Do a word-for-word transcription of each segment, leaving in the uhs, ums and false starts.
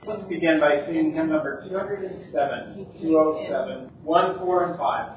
Let's begin by singing hymn number two hundred seven, two oh seven, one, four, and five.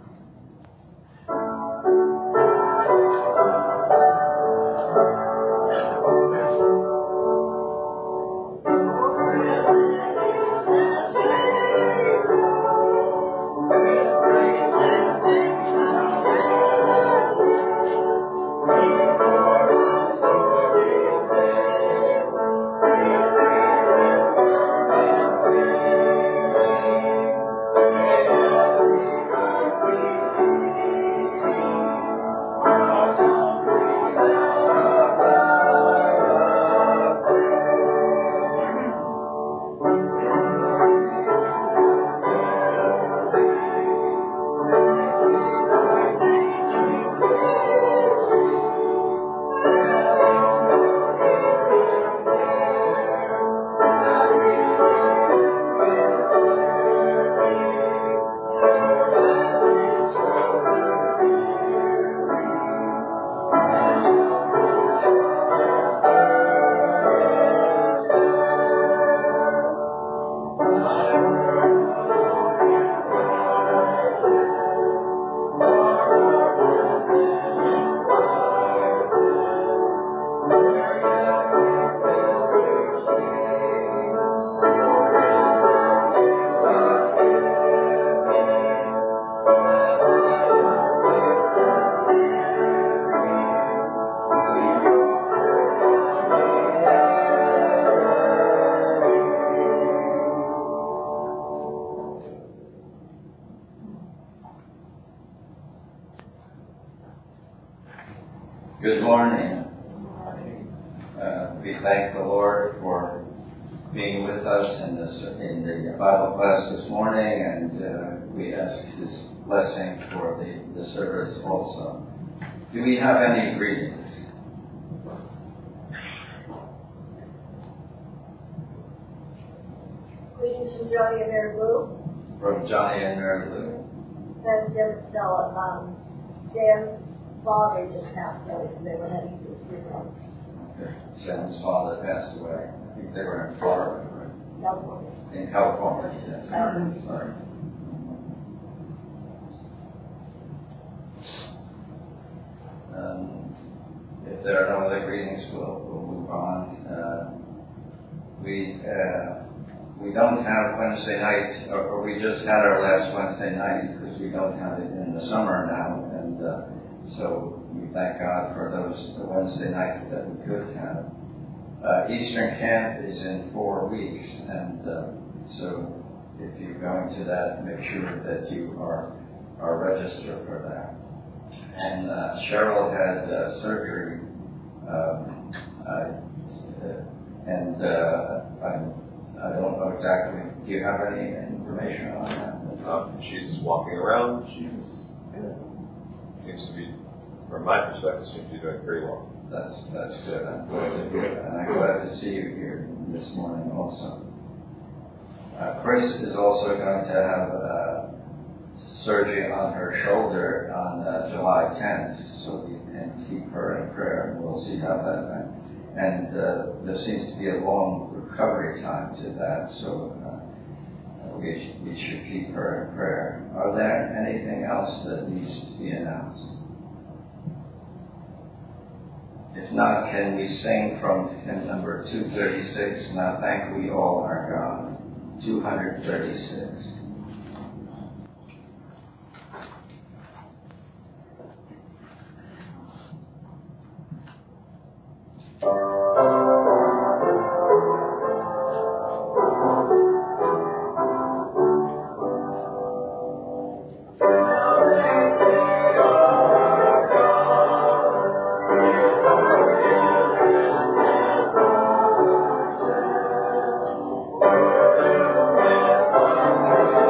Good morning. Uh, we thank the Lord for being with us in, this, in the Bible class this morning, and uh, we ask His blessing for the, the service also. Do we have any greetings? Greetings from Johnny and Mary Lou. From Johnny and Mary Lou. And Sam and Stella. Um, Sam's father just passed away, so they were heading to his funeral. Okay. Sam's father passed away. I think they were in Florida, right? California. In California, yes. Um, Sorry. Um, if there are no other greetings, we'll, we'll move on. Uh, we uh, we don't have Wednesday night, or, or we just had our last Wednesday night because we don't have it in the summer now, and uh, so we thank God for those Wednesday nights that we could have. Uh, Eastern Camp is in four weeks, and uh, so if you're going to that, make sure that you are are registered for that. And uh, Cheryl had uh, surgery, um, I, and uh, I, I don't know exactly. Do you have any information on that? Um, she's walking around. She's yeah, seems to be, from my perspective, seems to be doing pretty well. That's that's good. I'm glad to hear that, and I'm glad to see you here this morning also. Uh, Chris is also going to have uh, surgery on her shoulder on uh, July tenth, so we can keep her in prayer, and we'll see how that went. And uh, there seems to be a long recovery time to that, so uh, we, we should keep her in prayer. Are there anything else that needs to be announced? If not, can we sing from hymn number two thirty-six, Now Thank We All Our God, two thirty-six. Thank you.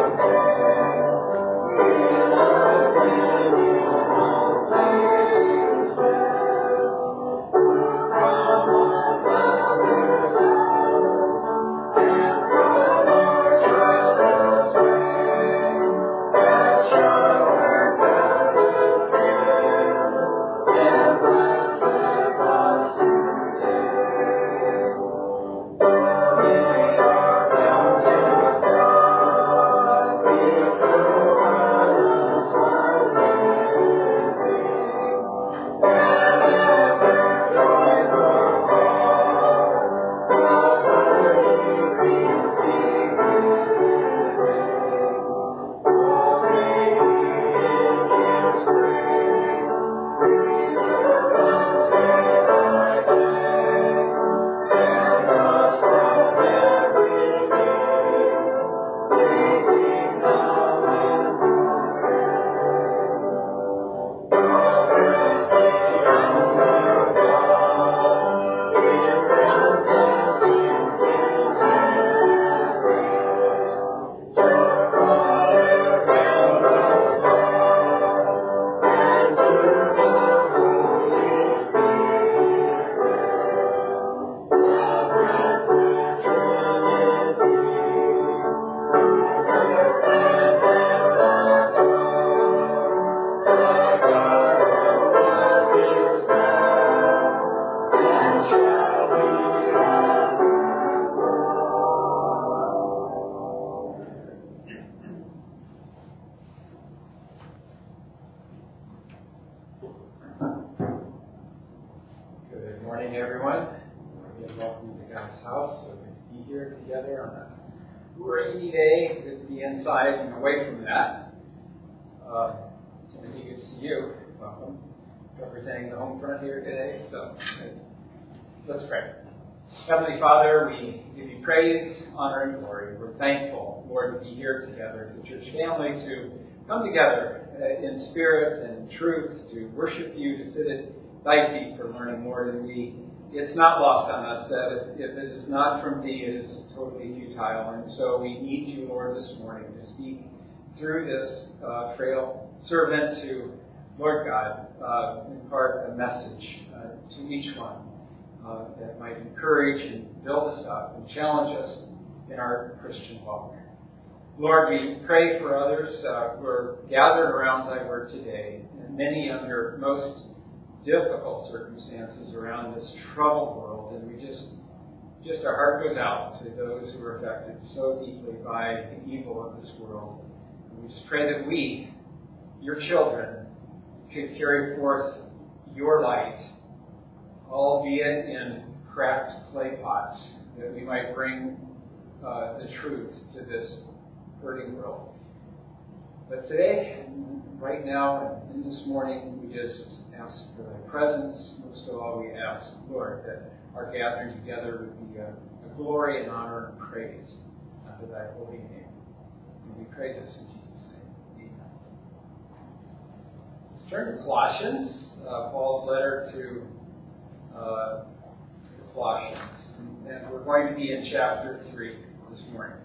together on a rainy day. Good to be inside and away from that. Uh, Timothy, good to see you. Welcome. Representing the home front here today. So let's pray. Heavenly Father, we give you praise, honor, and glory. We're thankful, Lord, to be here together as a church family, to come together uh, in spirit and truth, to worship you, to sit at thy feet for learning more than we. It's not lost on us that if, if it is not from thee, it is totally futile. And so we need you, Lord, this morning to speak through this uh, frail servant to, Lord God, uh, impart a message uh, to each one uh, that might encourage and build us up and challenge us in our Christian walk. Lord, we pray for others uh, who are gathered around thy word today, and many under most difficult circumstances around this troubled world, and we just, just our heart goes out to those who are affected so deeply by the evil of this world. And we just pray that we, your children, could carry forth your light, albeit in cracked clay pots, that we might bring uh, the truth to this hurting world. But today, right now, and this morning, we just ask for thy presence. Most of all, we ask, Lord, that our gathering together would be a, a glory and honor and praise unto thy holy name. And we pray this in Jesus' name. Amen. Let's turn to Colossians, uh, Paul's letter to uh, the Colossians. And we're going to be in chapter three this morning.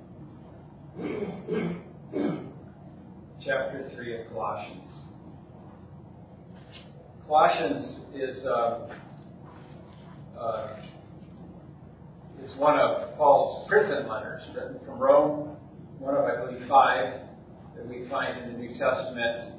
Chapter three of Colossians. Colossians is uh, uh, is one of Paul's prison letters written from Rome, one of, I believe, five that we find in the New Testament.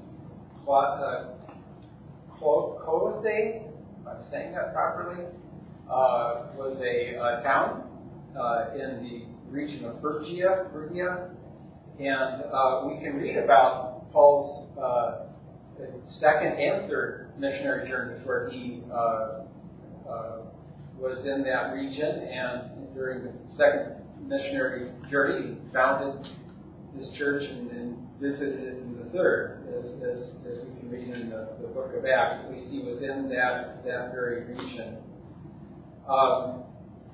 Colossae, if I'm saying that properly, uh, was a uh, town uh, in the region of Phrygia, Phrygia, and uh, we can read about Paul's uh, second and third missionary journeys where he uh, uh, was in that region, and during the second missionary journey, he founded this church and, and visited it in the third, as, as, as we can read in the, the book of Acts. At least he was in that, that very region. Um,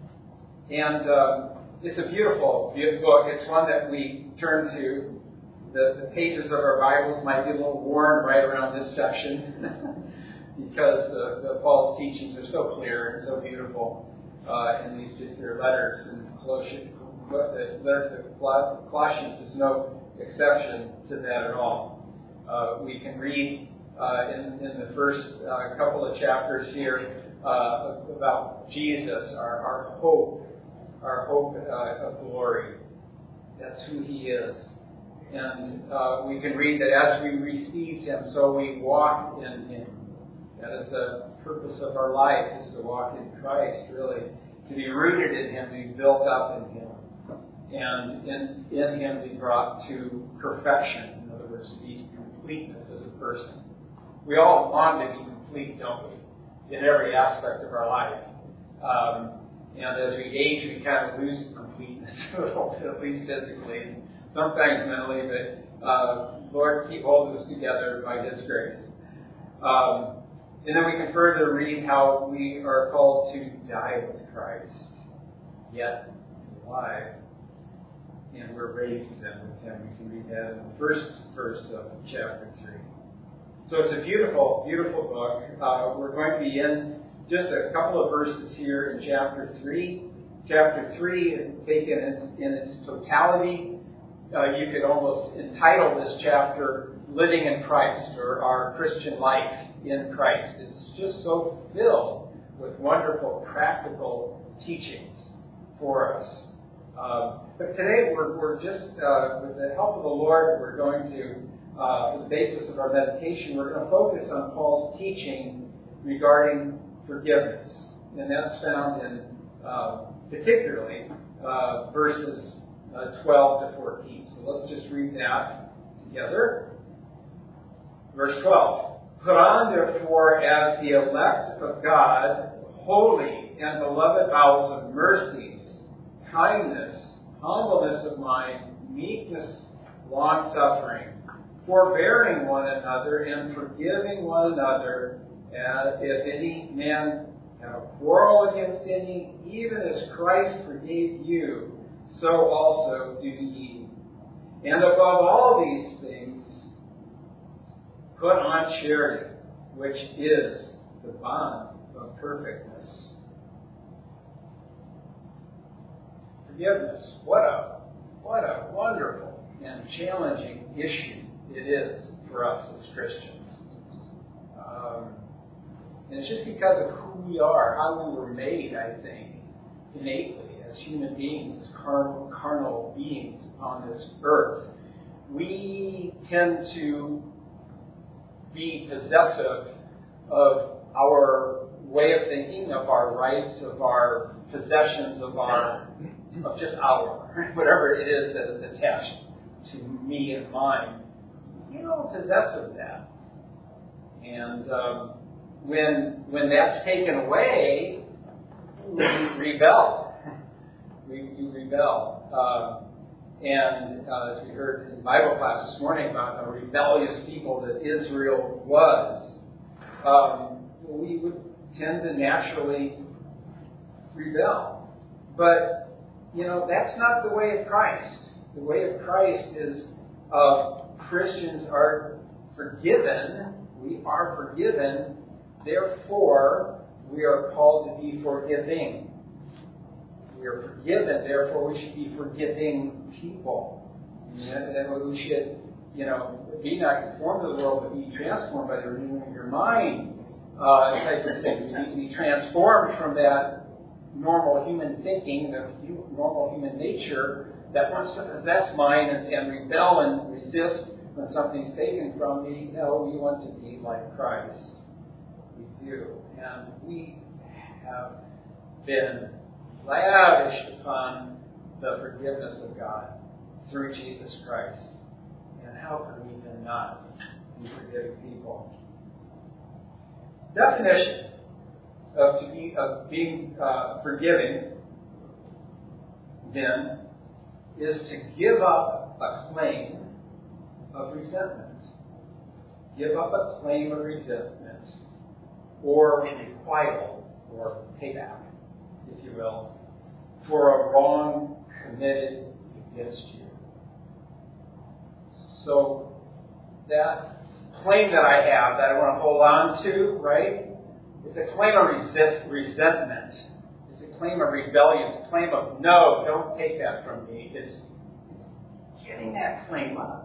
and um, it's a beautiful, beautiful book. It's one that we turn to. The, the pages of our Bibles might be a little worn right around this section because the, the Paul's teachings are so clear and so beautiful uh, in these particular letters. And Colossians, the letter to Colossians is no exception to that at all. Uh, we can read uh, in, in the first uh, couple of chapters here uh, about Jesus, our, our hope, our hope uh, of glory. That's who he is. And uh, we can read that as we received him, so we walk in him. That is the purpose of our life, is to walk in Christ, really. To be rooted in him, to be built up in him. And in, in him be brought to perfection. In other words, to be completeness as a person. We all want to be complete, don't we? In every aspect of our life. Um, and as we age, we kind of lose completeness a little bit, at least physically. Sometimes mentally, but uh, Lord, He holds us together by His grace. Um, and then we can further read how we are called to die with Christ, yet alive, and we're raised then with Him. We can read that in the first verse of chapter three. So it's a beautiful, beautiful book. Uh, we're going to be in just a couple of verses here in chapter three. Chapter three is taken in, in its totality. Uh, you could almost entitle this chapter Living in Christ, or Our Christian Life in Christ. It's just so filled with wonderful practical teachings for us. Um, but today we're, we're just, uh, with the help of the Lord, we're going to, uh, for the basis of our meditation, we're going to focus on Paul's teaching regarding forgiveness. And that's found in uh, particularly uh, verses Uh, twelve to fourteen. So let's just read that together. Verse twelve. Put on, therefore, as the elect of God, holy and beloved vows of mercies, kindness, humbleness of mind, meekness, long-suffering, forbearing one another, and forgiving one another, as if any man have a quarrel against any, even as Christ forgave you, so also do ye. And above all these things, put on charity, which is the bond of perfectness. Forgiveness. What a, what a wonderful and challenging issue it is for us as Christians. Um, and it's just because of who we are, how we were made, I think, innately as human beings, as carnal, carnal beings on this earth. We tend to be possessive of our way of thinking, of our rights, of our possessions, of our, of just our, whatever it is that is attached to me and mine. You don't possess of that. And um, when when that's taken away, we rebel. We, we rebel. Uh, and uh, as we heard in Bible class this morning about the rebellious people that Israel was, um, we would tend to naturally rebel. But, you know, that's not the way of Christ. The way of Christ is uh, Christians are forgiven. We are forgiven. Therefore, we are called to be forgiving. We are forgiven. Therefore, we should be forgiving people. And then we should, you know, be not conformed to the world, but be transformed by the renewing of your mind. Uh, type of thing. We need to be transformed from that normal human thinking, the normal human nature that wants to possess mine and, and rebel and resist when something's taken from me. No, we want to be like Christ. We do. And we have been lavished upon the forgiveness of God through Jesus Christ. And how could we then not be forgiving people? Definition of to be of being uh, forgiving then is to give up a claim of resentment. Give up a claim of resentment or requital or payback, if you will, for a wrong committed against you. So that claim that I have that I want to hold on to, right? It's a claim of resist, resentment. It's a claim of rebellion. It's a claim of, no, don't take that from me. It's, it's getting that claim up.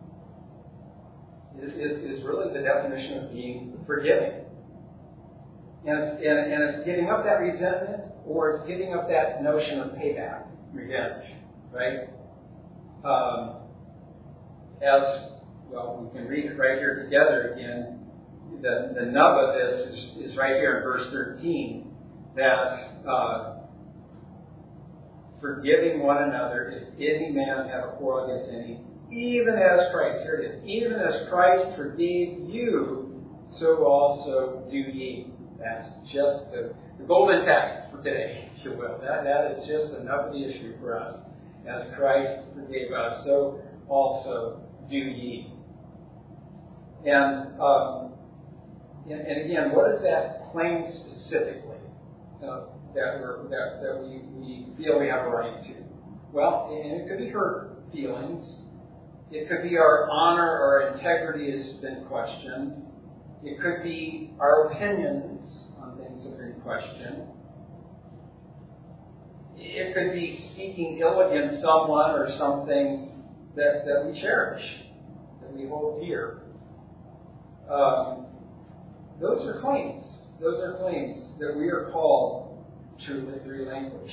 Is, is, is really the definition of being forgiving. And it's, and, and it's giving up that resentment, or it's giving up that notion of payback, revenge, right? Um, as, well, we can read it right here together again. The, the nub of this is, is right here in verse thirteen, that uh, forgiving one another, if any man have a quarrel against any, even as Christ, here it is, even as Christ forgave you, so also do ye. That's just the, the golden text for today, if you will. That, that is just enough of the issue for us. As Christ forgave us, so also do ye. And, um, and, and again, what is that claim specifically uh, that, we're, that, that we, we feel we have a right to? Well, and it could be hurt feelings. It could be our honor or integrity has been questioned. It could be our opinions on things that are in question. It could be speaking ill against someone or something that, that we cherish, that we hold dear. Um, those are claims. Those are claims that we are called to relinquish.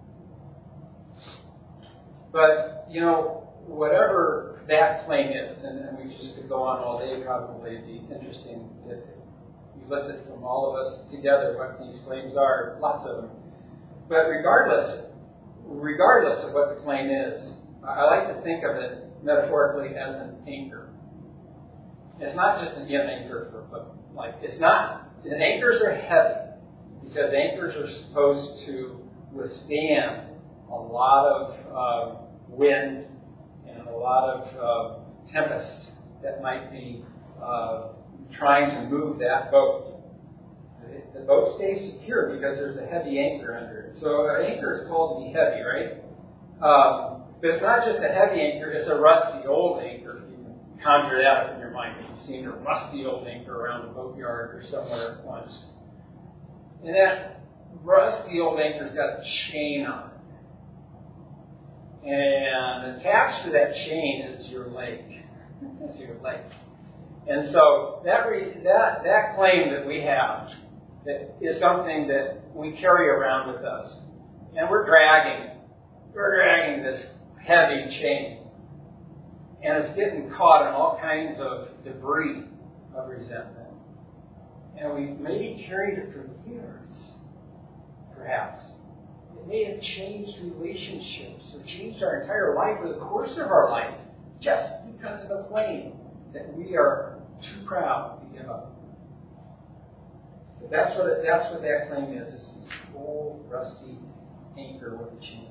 But, you know, whatever that claim is, and, and we just could go on all day, probably it'd be interesting to elicit from all of us together what these claims are, lots of them. But regardless, regardless of what the claim is, I like to think of it metaphorically as an anchor. It's not just an anchor for, but like it's not. And anchors are heavy because anchors are supposed to withstand a lot of uh, wind and a lot of uh, tempest that might be uh, trying to move that boat. The boat stays secure because there's a heavy anchor under it. So an anchor is called to be heavy, right? Um, but it's not just a heavy anchor, it's a rusty old anchor. If you can conjure that up in your mind. If you've seen a rusty old anchor around the boatyard or somewhere once. And that rusty old anchor's got a chain on it. And attached to that chain is your leg. Is your leg. And so that, re- that, that claim that we have that is something that we carry around with us. And we're dragging. We're dragging this heavy chain. And it's getting caught in all kinds of debris of resentment. And we've maybe carried it for years, perhaps. It may have changed relationships or changed our entire life or the course of our life just because of a claim that we are too proud to give up. But that's what it, that's what that claim is. It's this old, rusty anchor with a chain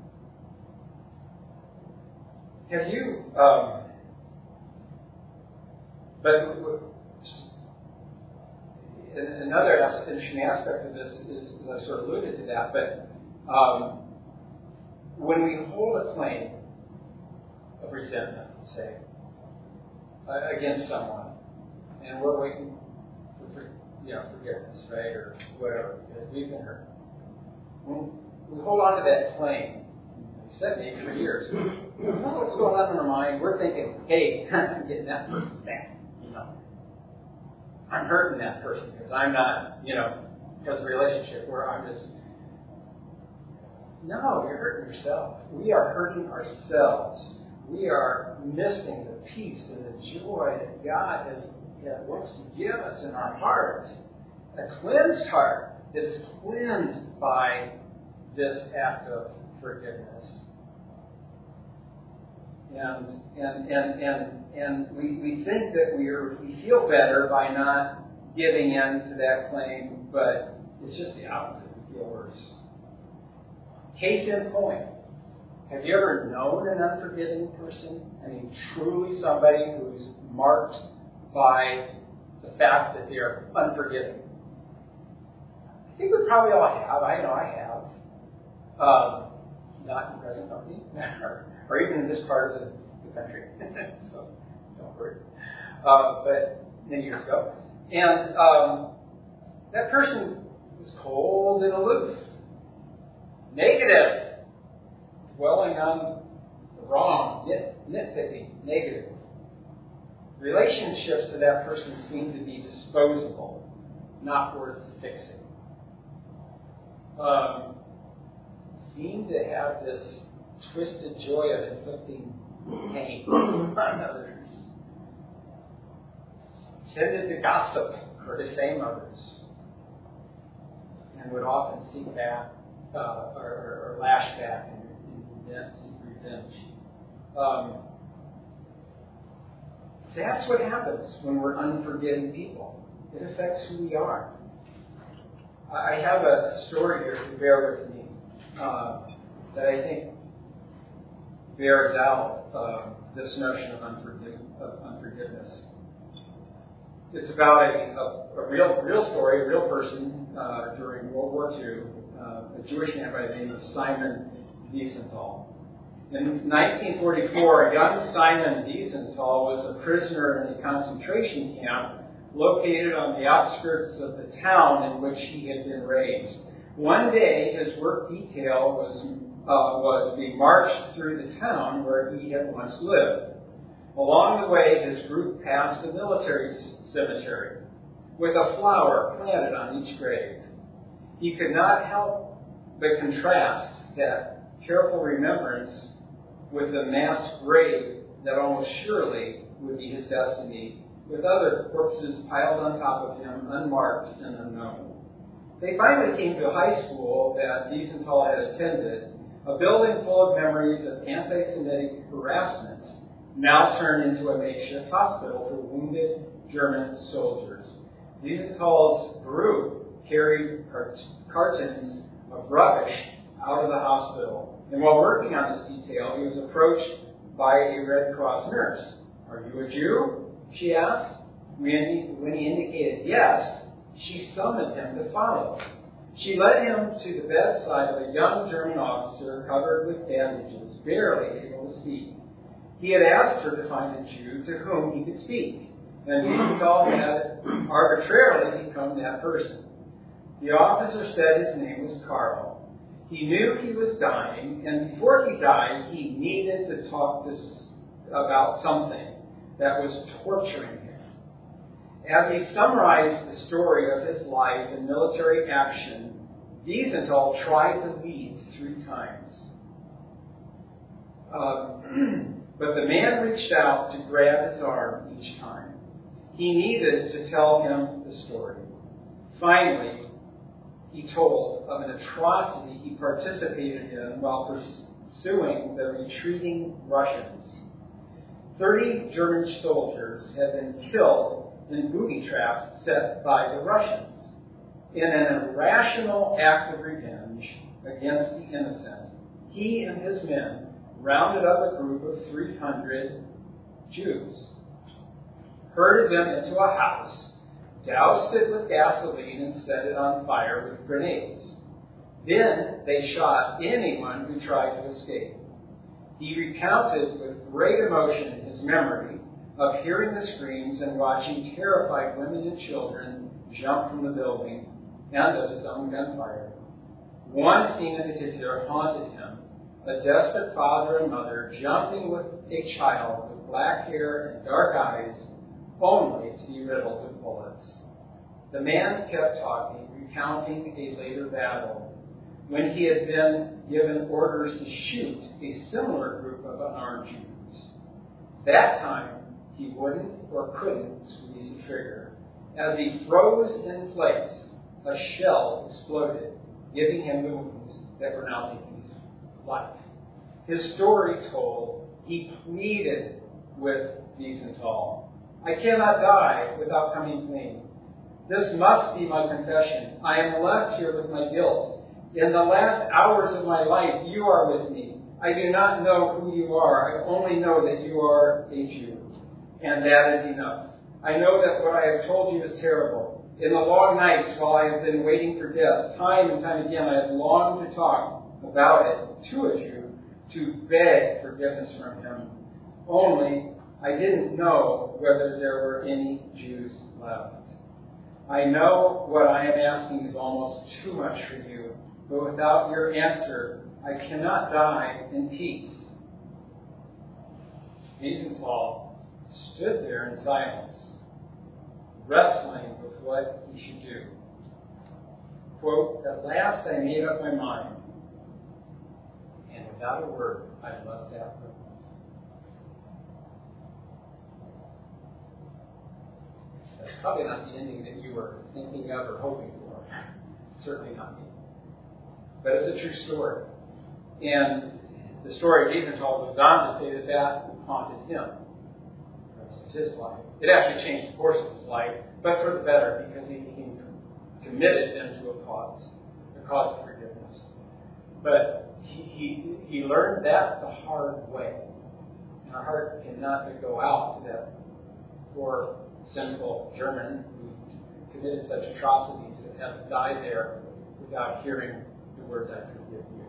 on it. Have you, um, but another interesting aspect of this is, I sort of alluded to that, but um, when we hold a claim of resentment, say, uh, against someone, and we're waiting for, you know, forgiveness, right, or whatever, because we've been hurt. When we hold on to that claim, we said maybe for years, we don't know what's going on in our mind. We're thinking, hey, I'm getting that person back, you know. I'm hurting that person because I'm not, you know, because of the relationship where I'm just, no, you're hurting yourself. We are hurting ourselves. We are missing the peace and the joy that God has that wants to give us in our hearts. A cleansed heart that is cleansed by this act of forgiveness. And and and and, and we, we think that we are we feel better by not giving in to that claim, but it's just the opposite. We feel worse. Case in point. Have you ever known an unforgiving person? I mean, truly somebody who's marked by the fact that they're unforgiving? I think we probably all have. I know I have. Um, not in present company, or, or even in this part of the, the country. So, don't worry. Uh, but many years ago. And um, that person was cold and aloof. Negative. Dwelling on the wrong, nit, nitpicking, negative. Relationships to that person seem to be disposable, not worth fixing. Um, seem to have this twisted joy of inflicting pain on others. Tended to gossip or defame others, and would often seek back uh, or, or, or lash back and, and seek revenge. Um, that's what happens when we're unforgiving people. It affects who we are. I have a story here to bear with me uh, that I think bears out uh, this notion of, unforgiv- of unforgiveness. It's about a, a, a real real story, a real person uh, during World War Two, uh, a Jewish man by the name of Simon Wiesenthal. In nineteen forty-four, young Simon Wiesenthal was a prisoner in a concentration camp located on the outskirts of the town in which he had been raised. One day, his work detail was uh, was being marched through the town where he had once lived. Along the way, his group passed a military cemetery with a flower planted on each grave. He could not help but contrast that careful remembrance with the mass grave that almost surely would be his destiny, with other corpses piled on top of him, unmarked and unknown. They finally came to a high school that Wiesenthal had attended, a building full of memories of anti-Semitic harassment, now turned into a makeshift hospital for wounded German soldiers. Wiesenthal's group carried cart- cartons of rubbish out of the hospital And while working on this detail, he was approached by a Red Cross nurse. "Are you a Jew?" she asked. When he, when he indicated yes, she summoned him to follow. She led him to the bedside of a young German officer covered with bandages, barely able to speak. He had asked her to find a Jew to whom he could speak, and Wiesenthal had arbitrarily become that person. The officer said his name was Karl. He knew he was dying, and before he died, he needed to talk to, about something that was torturing him. As he summarized the story of his life and military action, Wiesenthal tried to leave three times. Um, but the man reached out to grab his arm each time. He needed to tell him the story. Finally, he told of an atrocity he participated in while pursuing the retreating Russians. Thirty German soldiers had been killed in booby traps set by the Russians. In an irrational act of revenge against the innocent, he and his men rounded up a group of three hundred Jews, herded them into a house, doused it with gasoline, and set it on fire with grenades. Then they shot anyone who tried to escape. He recounted with great emotion his memory of hearing the screams and watching terrified women and children jump from the building and of his own gunfire. One scene in particular haunted him, a desperate father and mother jumping with a child with black hair and dark eyes, only to be riddled with bullets. The man kept talking, recounting a later battle, when he had been given orders to shoot a similar group of unarmed Jews. That time, he wouldn't or couldn't squeeze the trigger. As he froze in place, a shell exploded, giving him wounds that were now taking his life. His story told, he pleaded with Wiesenthal, "I cannot die without coming clean. This must be my confession. I am left here with my guilt. In the last hours of my life, you are with me. I do not know who you are. I only know that you are a Jew. And that is enough. I know that what I have told you is terrible. In the long nights while I have been waiting for death, time and time again, I have longed to talk about it to a Jew, to beg forgiveness from him. Only I didn't know whether there were any Jews left. I know what I am asking is almost too much for you, but without your answer, I cannot die in peace." Wiesenthal stood there in silence, wrestling with what he should do. Quote, "At last I made up my mind, and without a word, I left that room." That's probably not the ending that you were thinking of or hoping for. Certainly not me. But it's a true story. And the story of Wiesenthal goes on to say that that haunted him the rest of his life. It actually changed the course of his life, but for the better, because he became committed then to a cause, a cause of forgiveness. But he, he, he learned that the hard way. And our heart cannot but go out to that poor, sinful German who committed such atrocities and have died there without hearing the words, "I forgive you."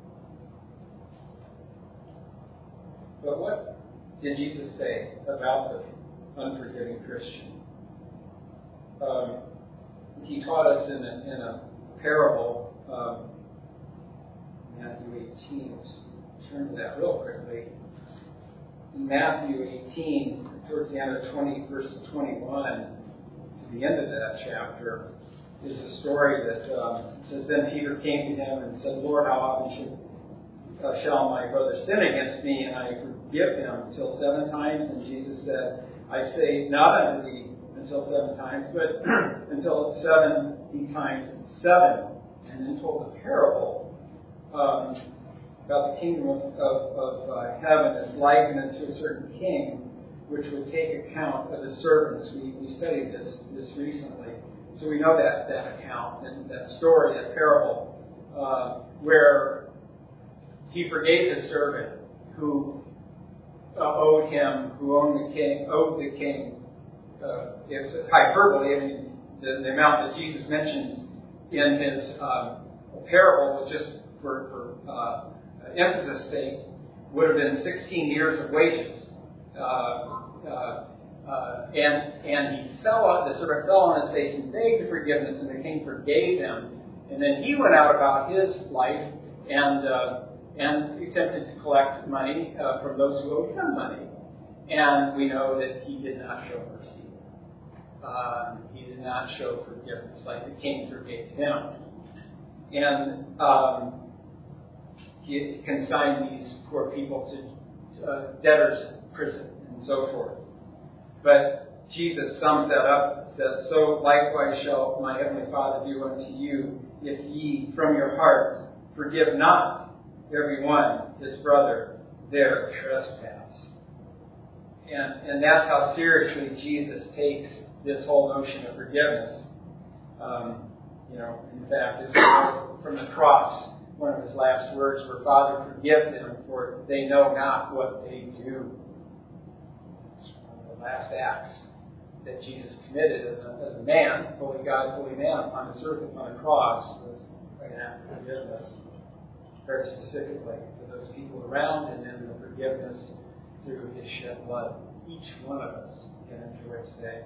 But what did Jesus say about the unforgiving Christian? Um, he taught us in a, in a parable, um, Matthew eighteen. Let's turn to that real quickly. In Matthew eighteen, towards the end of twenty, verse twenty-one, to the end of that chapter, is a story that um, says, "Then Peter came to him and said, Lord, how often should, uh, shall my brother sin against me, and I forgive him until seven times? And Jesus said, I say not unto thee until seven times, but until seventy times seven." And then told a parable um, about the kingdom of, of, of uh, heaven as likened unto a certain king, which would take account of his servants. We, we studied this this recently. So we know that, that account and that story, that parable, uh, where he forgave his servant who uh, owed him, who owned the king, owed the king. Uh, it's hyperbole. I mean, the, the amount that Jesus mentions in his um, parable, was just for, for uh, emphasis' sake, would have been sixteen years of wages. Uh, uh, uh, and and he fell on, the servant fell on his face and begged forgiveness, and the king forgave him. And then he went out about his life and uh, and attempted to collect money uh, from those who owed him money. And we know that he did not show mercy. Um, he did not show forgiveness like the king forgave him. And um, he consigned these poor people to uh, debtor's prison and so forth. But Jesus sums that up and says, "So likewise shall my heavenly Father do unto you, if ye from your hearts forgive not every one his brother their trespass." And, and that's how seriously Jesus takes this whole notion of forgiveness. Um, you know, in fact, this is from the cross, one of his last words were, "Father, forgive them, for they know not what they do." It's one of the last acts that Jesus committed as a, as a man, fully God, fully man, upon this earth, upon the cross, was an act of forgiveness, very specifically for those people around, and then the forgiveness through his shed blood. Each one of us can enjoy today.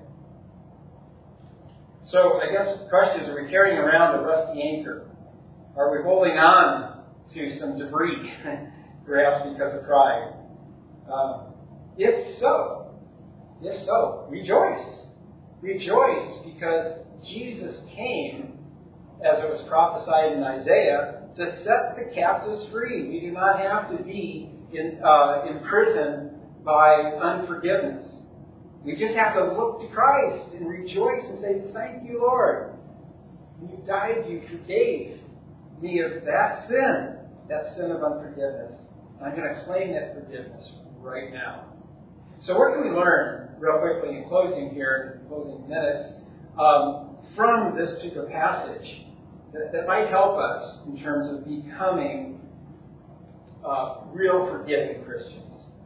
So I guess the question is, are we carrying around a rusty anchor? Are we holding on to some debris, perhaps because of pride? Um, if so, if so, rejoice. Rejoice, because Jesus came, as it was prophesied in Isaiah, to set the captives free. We do not have to be in, uh, imprisoned by unforgiveness. We just have to look to Christ and rejoice and say, "Thank you, Lord. You died, you forgave me of that sin, that sin of unforgiveness. I'm going to claim that forgiveness right now." So what can we learn, real quickly in closing here, in closing minutes, um, from this particular passage that, that might help us in terms of becoming uh, real forgiving Christians?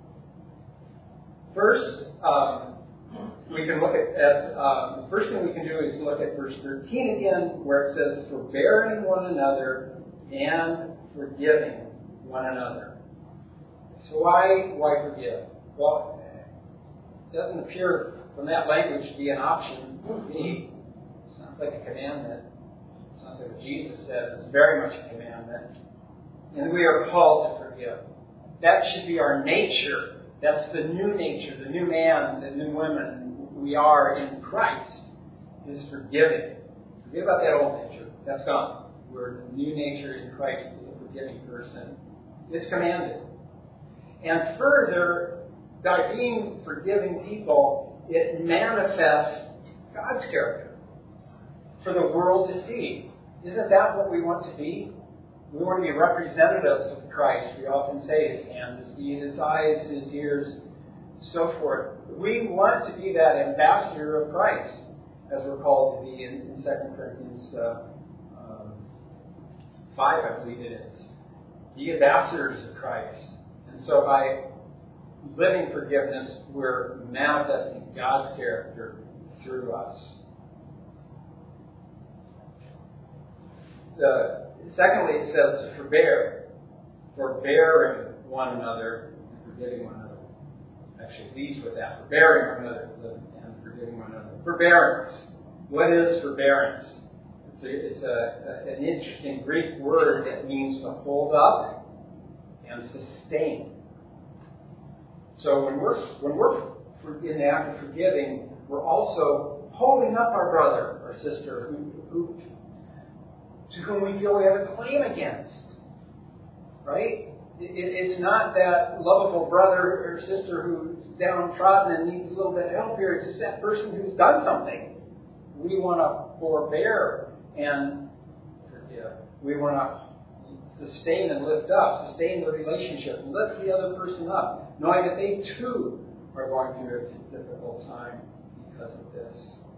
First, um, we can look at, at um, the first thing we can do is look at verse thirteen again, where it says, "Forbearing one another and forgiving one another." So why why forgive? Well, it doesn't appear from that language to be an option for me. It sounds like a commandment. It sounds like what Jesus said. It's very much a commandment. And we are called to forgive. That should be our nature. That's the new nature, the new man, the new woman we are in Christ, is forgiving. Forget about that old nature. That's gone. We're the new nature in Christ is a forgiving person. It's commanded. And further, by being forgiving people, it manifests God's character for the world to see. Isn't that what we want to be? We want to be representatives of Christ. We often say his hands, his feet, his eyes, his ears, so forth. We want to be that ambassador of Christ, as we're called to be in, in Second Corinthians uh, um, five, I believe it is. The ambassadors of Christ. And so by living forgiveness, we're manifesting God's character through us. The Secondly, it says to forbear, forbearing one another and forgiving one another. Actually, leads with that. Forbearing one another and forgiving one another. Forbearance. What is forbearance? It's, a, it's a, a, an interesting Greek word that means to hold up and sustain. So when we're when we're in the act of forgiving, we're also holding up our brother or sister who, who to whom we feel we have a claim against. Right? It, it's not that lovable brother or sister who's downtrodden and needs a little bit of help here. It's just that person who's done something. We want to forbear and forgive. We want to sustain and lift up, sustain the relationship, and lift the other person up, knowing that they too are going through a difficult time because of this.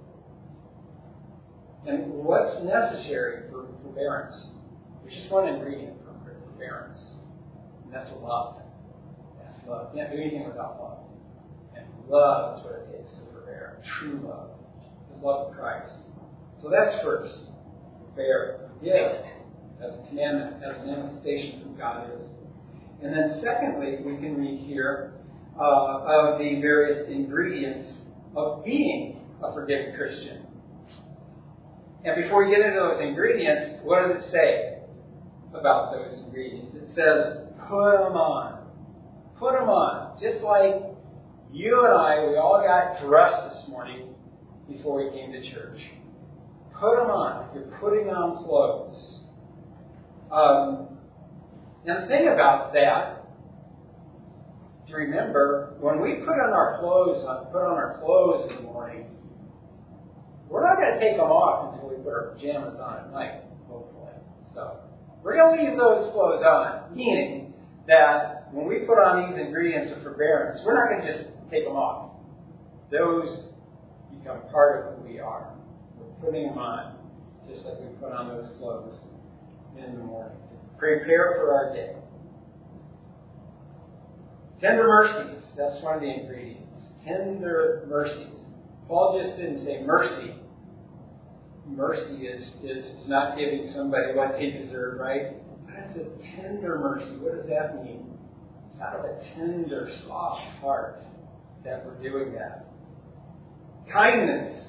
And what's necessary for forbearance? There's just one ingredient for forbearance. And that's love. That's love. You can't do anything without love. And love is what it takes to forbear. True love. The love of Christ. So that's first. Forbear. Forgive. As a commandment, as a manifestation of who God is. And then secondly, we can read here uh, of the various ingredients of being a forgiving Christian. And before we get into those ingredients, what does it say about those ingredients? It says, put them on. Put them on. Just like you and I, we all got dressed this morning before we came to church. Put them on. You're putting on clothes. Um, and the thing about that, to remember, when we put on our clothes, put on our clothes in the morning, we're not going to take them off until we put our pajamas on at night, hopefully. So we're going to leave those clothes on, meaning that when we put on these ingredients of forbearance, we're not going to just take them off. Those become part of who we are. We're putting them on, just like we put on those clothes in the morning. Prepare for our day. Tender mercies, that's one of the ingredients. Tender mercies. Paul just didn't say mercy. Mercy is, is, is not giving somebody what they deserve, right? But it's a tender mercy. What does that mean? It's out of a tender, soft heart that we're doing that. Kindness.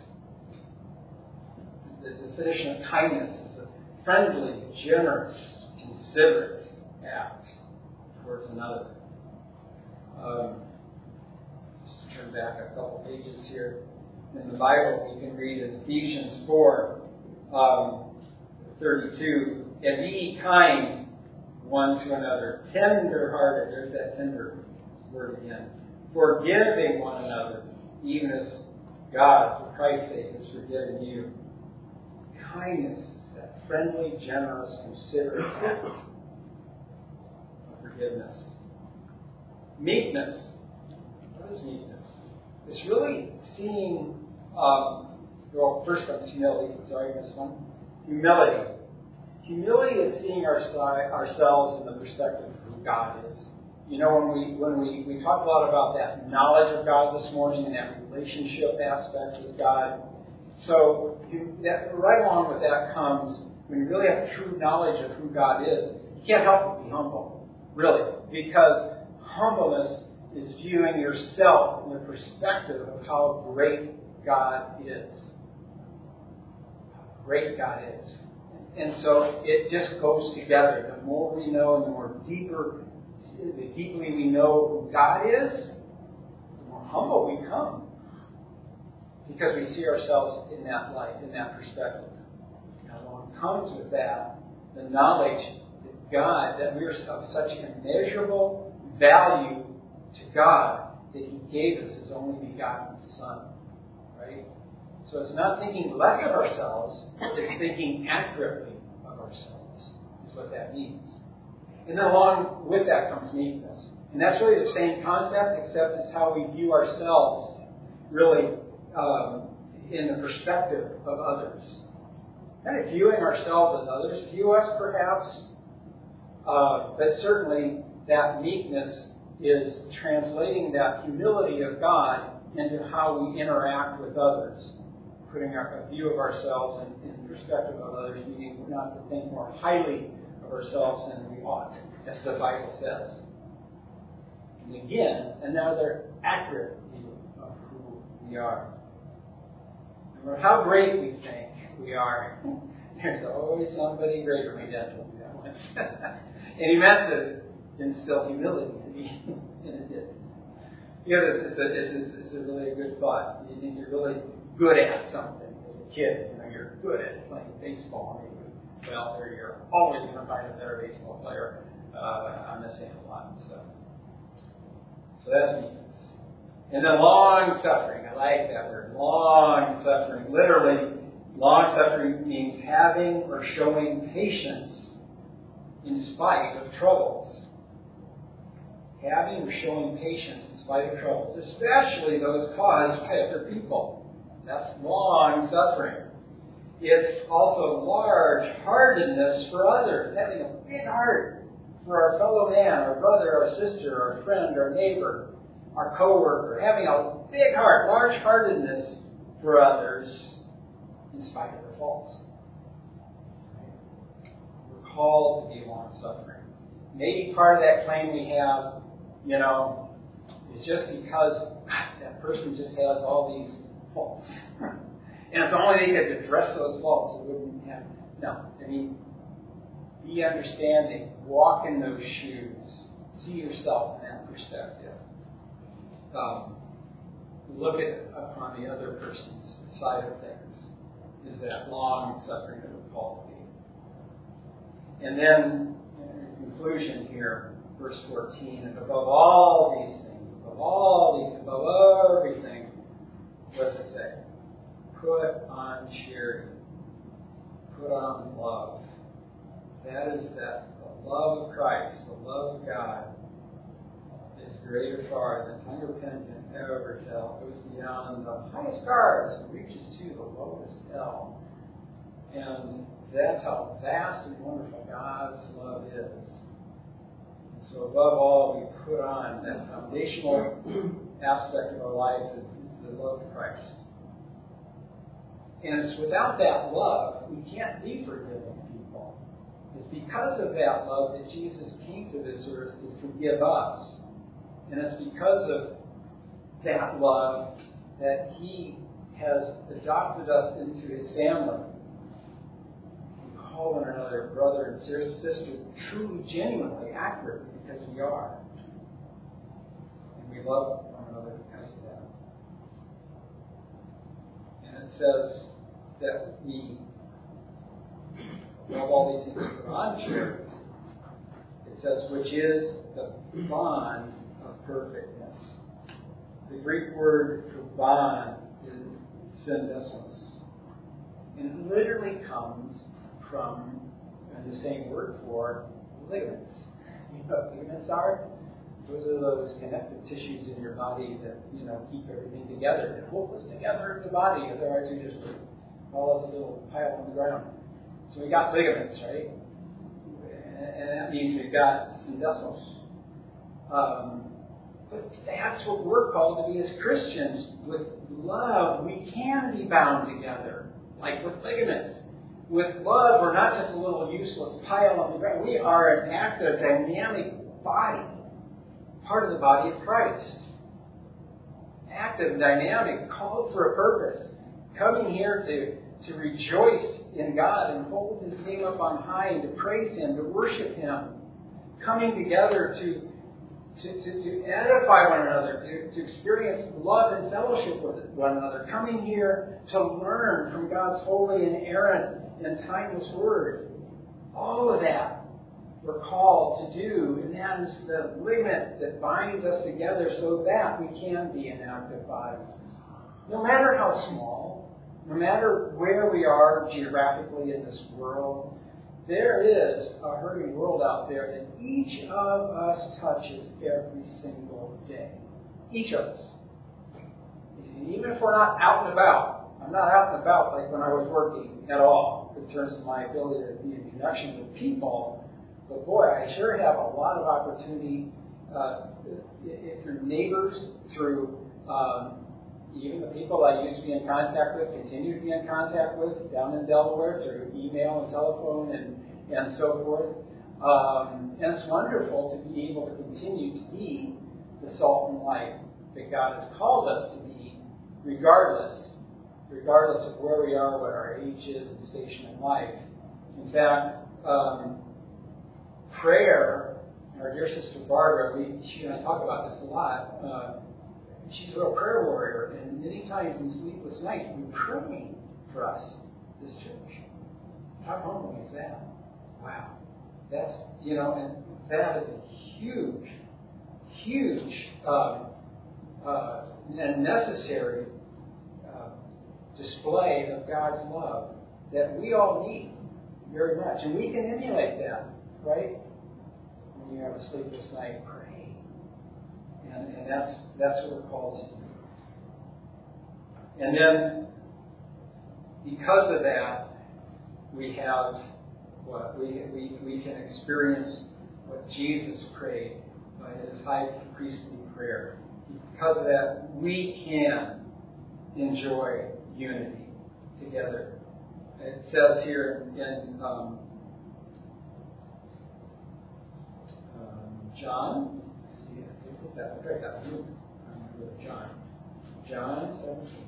The definition of kindness is a friendly, generous, considerate act towards another. Um, just to turn back a couple pages here. In the Bible, you can read in Ephesians four, um, thirty-two, and be kind one to another, tender-hearted. There's that tender word again. Forgiving one another, even as God, for Christ's sake, has forgiven you. Kindness is that friendly, generous, considerate act of forgiveness. Meekness. What is meekness? It's really seeing, um, well, first comes humility. Sorry, this one. Humility. Humility is seeing our, ourselves in the perspective of who God is. You know, when we when we, we talked a lot about that knowledge of God this morning and that relationship aspect with God. So you, that, right along with that comes, when you really have true knowledge of who God is, you can't help but be humble, really, because humbleness is viewing yourself in the perspective of how great God is. How great God is. And so it just goes together. The more we know and the more deeper, the deeply we know who God is, the more humble we become. Because we see ourselves in that light, in that perspective. And along comes with that the knowledge that God, that we are of such immeasurable value to God that He gave us His only begotten Son. Right? So it's not thinking less of ourselves, it's thinking accurately of ourselves, is what that means. And then along with that comes meekness. And that's really the same concept, except it's how we view ourselves really um, in the perspective of others. Kind of viewing ourselves as others, view us perhaps, uh, but certainly that meekness is translating that humility of God into how we interact with others, putting our, a view of ourselves in, in perspective of others, meaning not to think more highly of ourselves than we ought, as the Bible says. And again, another accurate view of who we are. No matter how great we think we are, there's always somebody greater. My dad told me that once. And he meant to instill humility in me, and it did. Because it's a, it's, it's a really good thought. You think you're really good at something as a kid. You know, you're good at playing baseball. Maybe. Well, or you're always going to find a better baseball player. Uh, I'm not saying a lot. So, so that's meekness. And then long suffering. I like that word. Long suffering. Literally, long suffering means having or showing patience in spite of troubles. Having or showing patience in spite of troubles, especially those caused by other people. That's long suffering. It's also large heartedness for others, having a big heart for our fellow man, our brother, our sister, our friend, our neighbor, our coworker, having a big heart, large-heartedness for others in spite of their faults. We're called to be long-suffering. Maybe part of that claim we have, you know, is just because that person just has all these faults. And if only they could address those faults, it wouldn't have. No, I mean, be understanding, walk in those shoes, see yourself in that perspective. Um, look at upon the other person's side of things. Is that long suffering that we're called to be? And then, in conclusion here, verse fourteen, and above all these things, above all these, above everything, what does it say? Put on charity. Put on love. That is that the love of Christ, the love of God, is greater far than tongue or pen can ever tell. It goes beyond the highest stars and reaches to the lowest hell. And that's how vast and wonderful God's love is. And so above all, we put on that foundational aspect of our life is the love of Christ. And it's without that love, we can't be forgiving people. It's because of that love that Jesus came to this earth to forgive us. And it's because of that love that He has adopted us into His family. We call one another brother and sister truly, genuinely, accurately, because we are. And we love one another because of that. And it says that we, above all these things, put on charity. It says, which is the bond of perfectness. The Greek word for bond is syndesmos. And it literally comes from the same word for ligaments. You know what ligaments are? Those are those connective tissues in your body that, you know, keep everything together and hold us together in the body. Otherwise, you just all as a little pile on the ground. So we got ligaments, right? And that means we've got syndesmos. Um, but that's what we're called to be as Christians. With love, we can be bound together, like with ligaments. With love, we're not just a little useless pile on the ground. We are an active, dynamic body, part of the body of Christ. Active, dynamic, called for a purpose. Coming here to, to rejoice in God and hold His name up on high and to praise Him, to worship Him. Coming together to, to, to, to edify one another, to, to experience love and fellowship with one another. Coming here to learn from God's holy and inerrant and timeless Word. All of that we're called to do, and that is the ligament that binds us together so that we can be an active body. No matter how small, no matter where we are geographically in this world, there is a hurting world out there that each of us touches every single day. Each of us. And even if we're not out and about, I'm not out and about like when I was working at all in terms of my ability to be in connection with people, but boy, I sure have a lot of opportunity uh, through neighbors, through um, even the people I used to be in contact with, continue to be in contact with down in Delaware through email and telephone and, and so forth. Um, and it's wonderful to be able to continue to be the salt and light that God has called us to be, regardless, regardless of where we are, what our age is and station in life. In fact, um, prayer, our dear sister Barbara, we, she and I talk about this a lot. Uh, she's a real prayer warrior, and many times in sleepless nights, we pray for us, this church. How humbling is that? Wow. That's, you know, and that is a huge, huge um, uh, and necessary uh, display of God's love that we all need very much. And we can emulate that, right? When you have a sleepless night, pray. And, and that's that's what we're called to do. And then, because of that, we have what? We, we, we can experience what Jesus prayed by his high priestly prayer. Because of that, we can enjoy unity together. It says here in um, um, John, let's see, I think that, I read that one. I'm going to go to John. John seventeen.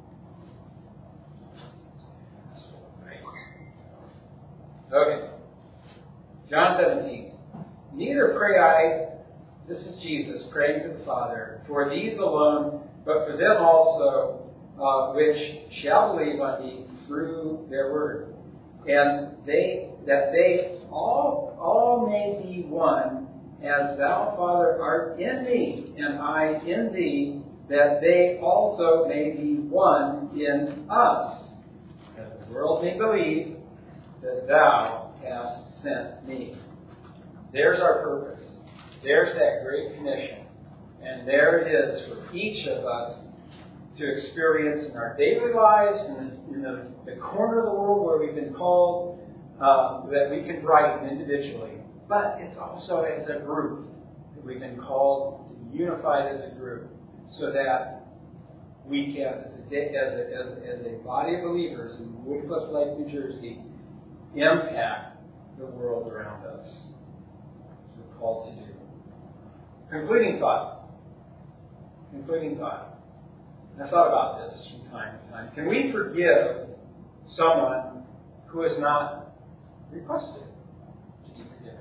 Okay. John seventeen. Neither pray I, this is Jesus praying to the Father, for these alone, but for them also, uh, which shall believe on me through their word. And they, that they all, all may be one, as thou, Father, art in me, and I in thee, that they also may be one in us, that the world may believe that thou hast sent me. There's our purpose. There's that great commission. And there it is for each of us to experience in our daily lives, in the, in the, the corner of the world where we've been called, uh, that we can brighten individually. But it's also as a group that we've been called to be unified as a group, so that we can, as a, as a, as, as a body of believers in Woodcliff Lake, New Jersey, impact the world around us. That's what we're called to do. Concluding thought. Concluding thought. I thought about this from time to time. Can we forgive someone who has not requested to be forgiven?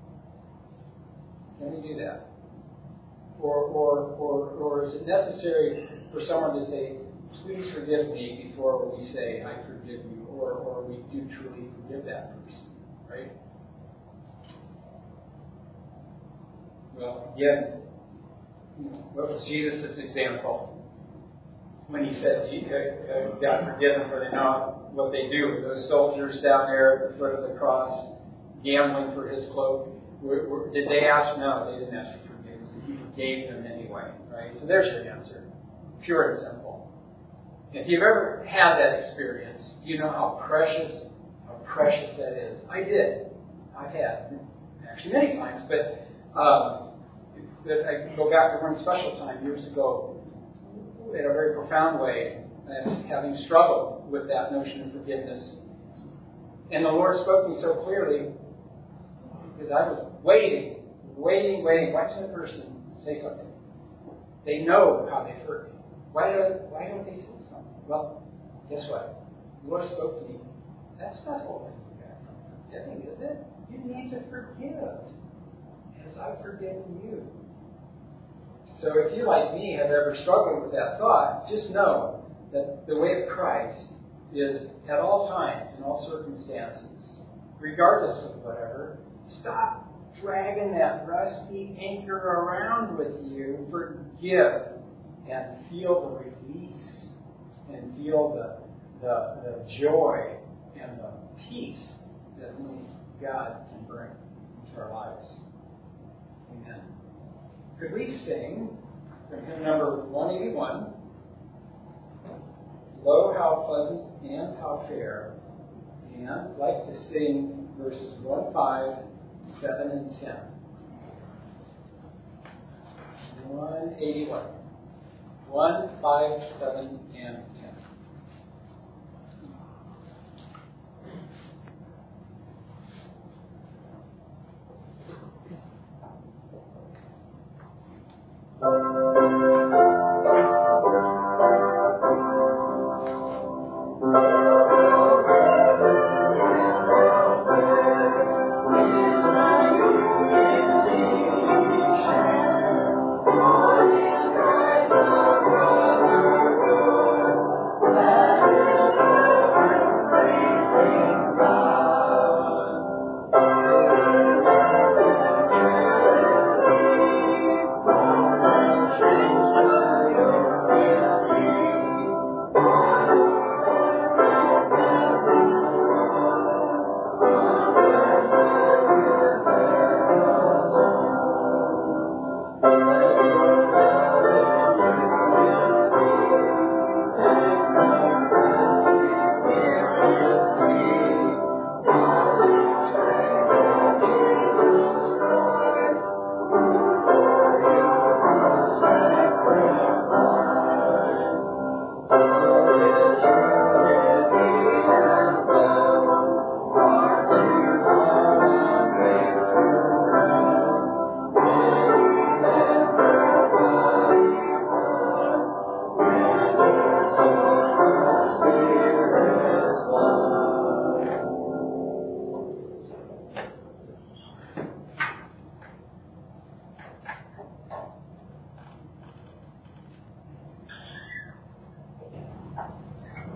Can we do that? Or, or, or, or is it necessary for someone to say, please forgive me, before we say, I forgive you, or, or we do truly forgive that person, right? Well, again, what was Jesus' example when he said, God forgive them, for they know what they do? Those soldiers down there at the foot of the cross, gambling for his cloak, were, were, did they ask? No, they didn't ask for forgiveness. He forgave them anyway, right? So there's your answer. Pure and simple. If you've ever had that experience, you know how precious, how precious that is. I did. I've had, actually many times, but um, but I go back to one special time years ago in a very profound way, and having struggled with that notion of forgiveness. And the Lord spoke to me so clearly because I was waiting, waiting, waiting, watching the person say something. They know how they've hurt me. Why don't, why don't they say something? Well, guess what? The Lord spoke to me. That's not holding you back from forgiving, is it? You need to forgive as I've forgiven you. So if you, like me, have ever struggled with that thought, just know that the way of Christ is at all times, in all circumstances, regardless of whatever, stop dragging that rusty anchor around with you. Forgive and feel the release and feel the, the, the joy and the peace that only God can bring into our lives. Amen. Could we sing from hymn number one eighty-one, Lo, how pleasant and how fair, and I'd like to sing verses one, five, seven, and ten. one eighty-one. one, five, seven, and ten.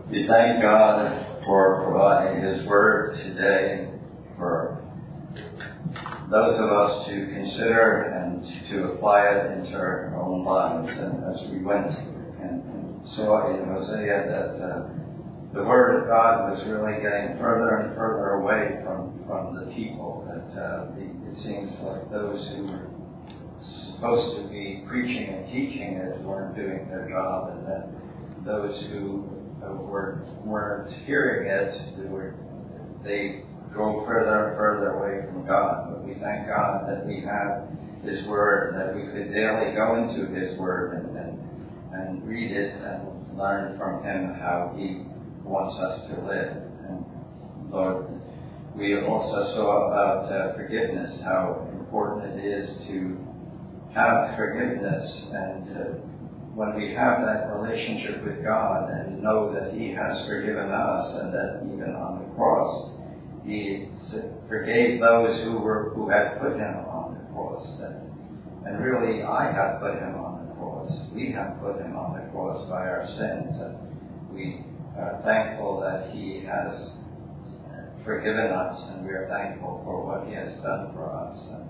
We thank God for providing His Word today for those of us to consider and to apply it into our own lives. And as we went and, and saw in Hosea that uh, the Word of God was really getting further and further away from, from the people, that uh, the, it seems like those who were supposed to be preaching and teaching it weren't doing their job, and that those who uh, were, weren't hearing it, they, were, they go further and further away from God. But we thank God that we have His Word, that we could daily go into His Word and, and, and read it and learn from Him how He wants us to live. And Lord, we also saw about uh, forgiveness, how important it is to have forgiveness, and uh, when we have that relationship with God and know that He has forgiven us, and that even on the cross He forgave those who were who had put Him on the cross. And, and really, I have put Him on the cross. We have put Him on the cross by our sins. And we are thankful that He has forgiven us, and we are thankful for what He has done for us. And,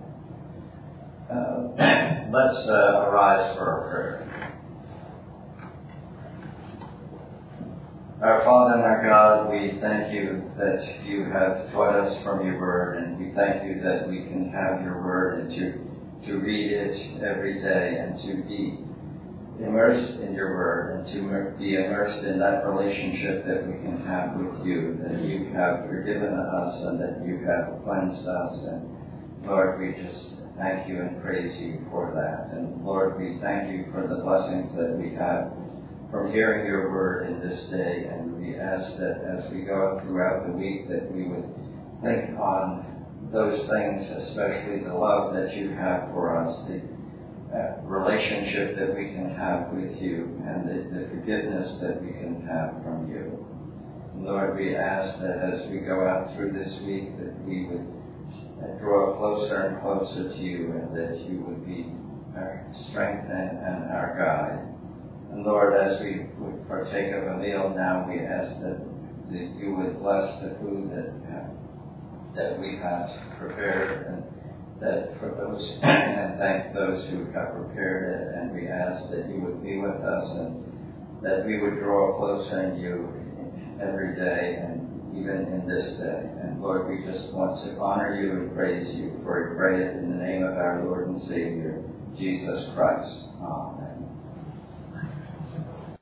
uh, let's uh, arise for our prayer. Our Father and our God, we thank You that You have taught us from Your Word, and we thank You that we can have Your Word and to, to read it every day and to be immersed in Your Word and to be immersed in that relationship that we can have with You, that You have forgiven us and that You have cleansed us. And Lord, we just thank You and praise You for that. And Lord, we thank You for the blessings that we have from hearing Your Word in this day, and we ask that as we go throughout the week that we would think on those things, especially the love that You have for us, the uh, relationship that we can have with You, and the, the forgiveness that we can have from You. And Lord, we ask that as we go out through this week that we would uh, draw closer and closer to You, and that You would be our strength and, and our guide. And Lord, as we would partake of a meal now, we ask that, that You would bless the food that uh, that we have prepared, and that for those, and thank those who have prepared it, and we ask that You would be with us, and that we would draw closer in You every day, and even in this day. And Lord, we just want to honor You and praise You, for we pray it in the name of our Lord and Savior, Jesus Christ. Amen.